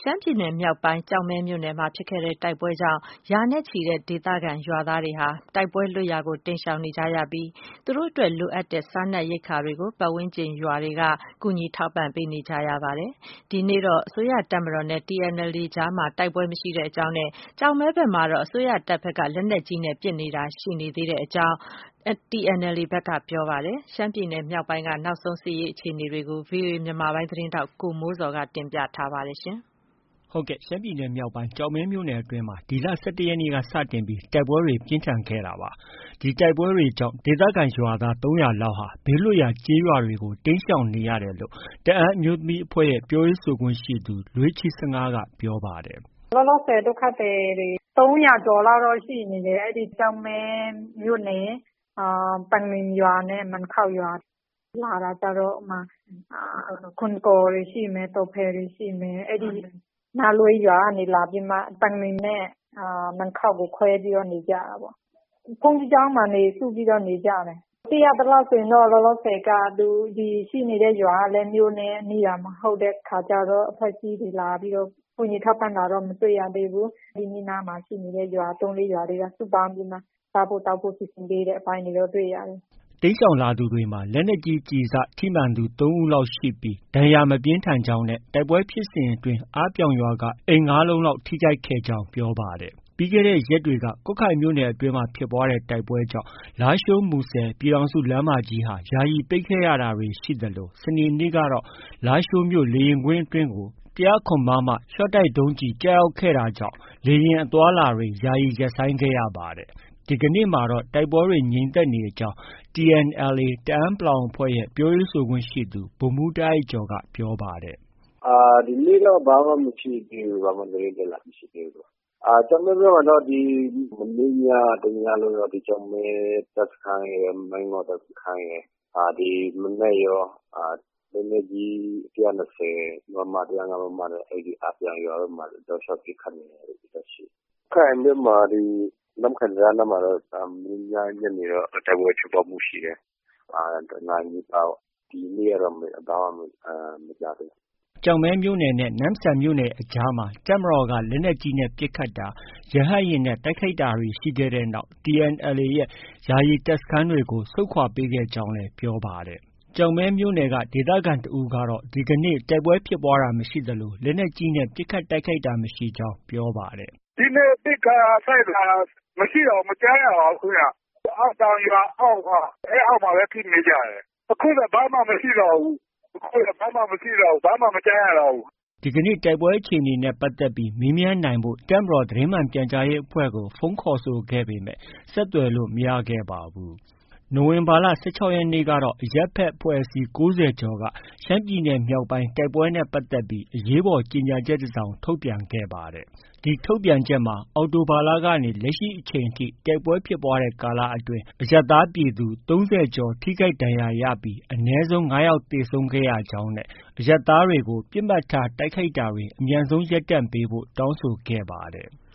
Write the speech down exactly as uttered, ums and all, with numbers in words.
ရှမ်းပြည်နယ်မြောက်ပိုင်းကျောက်မဲမြို့နယ်မှာဖြစ်ခဲ့တဲ့တိုက်ပွဲကြောင့်ရာနဲ့ချီတဲ့ဒေသခံရွာသားတွေဟာတိုက်ပွဲလွတ်ရာကိုတိမ်းရှောင်နေကြရပြီးသူတို့အတွက်လိုအပ်တဲ့စားနပ်ရိက္ခာတွေကိုပတ်ဝန်းကျင်ရွာတွေကကူညီထောက်ပံ့ပေးနေကြရပါတယ်။ဒီနေ့တော့အစိုးရတပ်မတော်နဲ့ T N L A ကြားမှာတိုက်ပွဲမရှိတဲ့အကြောင်းနဲ့ကျောက်မဲဘက်မှာတော့အစိုးရတပ်ဘက်ကလက်နက်ကြီးနဲ့ပစ်နေတာရှိနေသေးတဲ့အကြောင်းT N L A ဘက်ကပြောပါတယ်။ရှမ်းပြည်နယ်မြောက်ပိုင်းကနောက်ဆုံးစစ်ရေးအခြေအနေတွေကို ဗွီအိုအေမြန်မာပိုင်းသတင်းထောက်ကိုမိုးဇော်ကတင်ပြထားပါတယ်။ဟုတ်ကဲ့ရှမ်းပြည်နယ်မြောက်ပိုင်းကျောက်မဲမြို့နယ်အတွင်းမှာဒီလ၁၁ရက်နေ့ကစတင်ပြီးတိုက်ပွဲတွေပြင်းထန်ခဲ့တာပါ။ဒီတိုက်ပွဲတွေကြောင့်ဒေသခံရွာသား၃၀၀လောက်ဟာဘေးလွတ်ရာကျေးရွာတွေကိုတိမ်းရှောင်နေရတယ်လို့တအာင်းအမျိုးသမီးအဖွဲ့ရဲ့ပြောရေးဆိုခွင့်ရှိသူလွေးချီစငါးကပြောပါတယ်။ “လောလောဆယ်ဒုက္ခသည်တွေ၃၀၀ကျော်လောက်တော့ရှိနေတယ်။အဲဒီကျောက်မဲမြို့နယ်ပန်ငင်ရွာနဲ့မန်ခေါက်ရွာလာတာကျတော့ခွန်ကော်တွေရှိမယ်၊တော်ဖယ်တွေရှိမယ်။အဲဒီနားလွဲရွာကနေလာပြီးမှပန်ငင်နဲ့မန်ခေါက်ကိုခွဲပြီးတော့နေကြတာပေါ့။ဘုန်းကြီးကျောင်းမှာနေစုပြီးတော့နေကြတယ်။သိရသလောက်ဆိုရင်တော့လောလောဆယ်ကဒီရှိနေတဲ့ရွာကလည်းမြို့နဲ့နီးတာမဟုတ်တဲ့ခါကျတော့အဖွဲ့အစည်းတွေလာပြီးတော့ကူညီထောက်ပံ့တာတော့မတွေ့ရသေးဘူး။ဒီနီးနားမှာရှိနေတဲ့ရွာ၃-၄ရွာတွေကစုပေါင်းပြီးမှစားဖို့တောက်ဖို့စီစဉ်ပေးတဲ့အပိုင်းတွေတော့တွေ့ရတယ်။ ” တိမ်းရှောင်လာသူတွေမှာလက်နက်ကြီးကျည်စထိမှန်သူ၃ဦးလောက်ရှိပြီးဒဏ်ရာမပြင်းထန်ကြောင်းနဲ့တိုက်ပွဲဖြစ်စဉ်အတွင်းအားပြောင်ရွာကအိမ်၅လုံးလောက်ထိခိုက်ခဲ့ကြောင်းပြောပါတယ်။ ပြီးခဲ့တဲ့ရက်တွေကကွတ်ခိုင်မြို့နယ်အတွင်းမှာဖြစ်ပွားတဲ့တိုက်ပွဲကြောင့်လားရှိုး-မူဆယ်ပြည်ထောင်စုလမ်းမကြီးဟာယာယီပိတ်ခဲ့ရတာတွေရှိသလိုစနေနေ့ကတော့လားရှိုးမြို့လေယာဉ်ကွင်းအတွင်းကို ၁၀၇ မမ ရှော့တိုက်ဒုံးကျည်ကျရောက်ခဲ့တာကြောင့်လေယာဉ်အသွားအလာတွေယာယီရပ်ဆိုင်းခဲ့ရပါတယ်။ ဒီကနေ့မှာတော့တိုက်ပွဲတွေငြိမ်သက်နေကြောင်း T N L A တအာင်းပလောင်အဖွဲ့ရဲ့ပြောရေးဆိုခွင့်ရှိသူဗိုလ်မှူးတားအိုက်ကျော်ကပြောပါတယ်။ “ဒီနေ့တော့ဘာမှမရှိသေးဘူး။ ဘာမှသတင်းတက်လာတာမရှိသေးဘူး။ ကျောက်မဲဘက်မှာတော့ဒီမနေ့ညတညလုံးတော့ကျောက်မဲတပ်စခန်းရယ်၊မိုင်းငေါ့တပ်စခန်းရယ်ဒီမနက်ရောလက်နက်ကြီး၁၂၀မမ၊၁၀၅မမနဲ့အဲဒီအားပြောင်ရွာဘက်မှာတောက်လျောက်ပစ်ခတ်နေတာတွေရှိတယ်။ကွတ်ခိုင်ဘက်မှာဒီနမ့်ခမ်းတံတားနားမှာတော့မနေ့ညညနေတော့တိုက်ပွဲဖြစ်ပွားမှုရှိတယ်။တနာရီနီးပါးပေါ့။ဒီနေ့ကတော့ဘာမှမကြားသေးဘူး။ ” ကျောက်မဲမြို့နယ်နဲ့နမ့်ဆန်မြို့နယ်အကြားမှာတပ်မတော်ကလက်နက်ကြီးနဲ့ပစ်ခတ်တာ၊ရဟတ်ယာဉ်နဲ့တိုက်ခိုက်တာတွေရှိခဲ့တဲ့နောက် T N L A ရဲ့ ယာယီတပ်စခန်းတွေကို ဆုတ်ခွာပေးခဲ့ကြောင်းလည်းပြောပါတယ်။ ကျောက်မဲမြို့နယ်ကဒေသခံတဦးကတော့ ဒီကနေ့တိုက်ပွဲဖြစ်ပွားတာမရှိသလိုလက်နက်ကြီးနဲ့ပစ်ခတ်တိုက်ခိုက်တာမရှိကြောင်းပြောပါတယ်။ “ဒီနေ့ပစ်ခတ်တိုက်ခိုက်တာမရှိတော့ဘူး။မကြားရပါဘူးခင်ဗျ။အားပြောင်ရွာအောက်ကအဲဒီအောက်မှာပဲဖြစ်နေကြတယ်။အခုလည်းဘာမှမရှိတော့ဘူး။အခုလည်းဘာမှမရှိတော့ဘူး။ဘာမှမကြားရတော့ဘူး။ ” ဒီကနေ့တိုက်ပွဲအခြေအနေနဲ့ပတ်သက်ပြီးမေးမြန်းနိုင်ဖို့တပ်မတော်သတင်းမှန်ပြန်ကြားရေးအဖွဲ့ကို ဖုန်းခေါ်ဆိုခဲ့ပေမဲ့ဆက်သွယ်လို့မရခဲ့ပါဘူး။ နိုဝင်ဘာလ၁၆ရက်နေ့ကတော့အရပ်ဘက်အဖွဲ့အစည်း၉၀ကျော်ကရှမ်းပြည်နယ်မြောက်ပိုင်းတိုက်ပွဲနဲ့ပတ်သက်ပြီးအရေးပေါ်ကြေညာချက်တစောင်ထုတ်ပြန်ခဲ့ပါတယ်။ ဒီထုတ်ပြန်ချက်မှာအောက်တိုဘာလကနေလက်ရှိအချိန်ထိတိုက်ပွဲဖြစ်ပွားတဲ့ကာလအတွင်းအရပ်သားပြည်သူ၃၀ကျော်ထိခိုက်ဒဏ်ရာရပြီးအနည်းဆုံး၅ယောက်သေဆုံးခဲ့ရကြောင်းနဲ့အရပ်သားတွေကိုပစ်မှတ်ထားတိုက်ခိုက်တာတွေအမြန်ဆုံးရပ်တန့်ပေးဖို့တောင်းဆိုခဲ့ပါတယ်။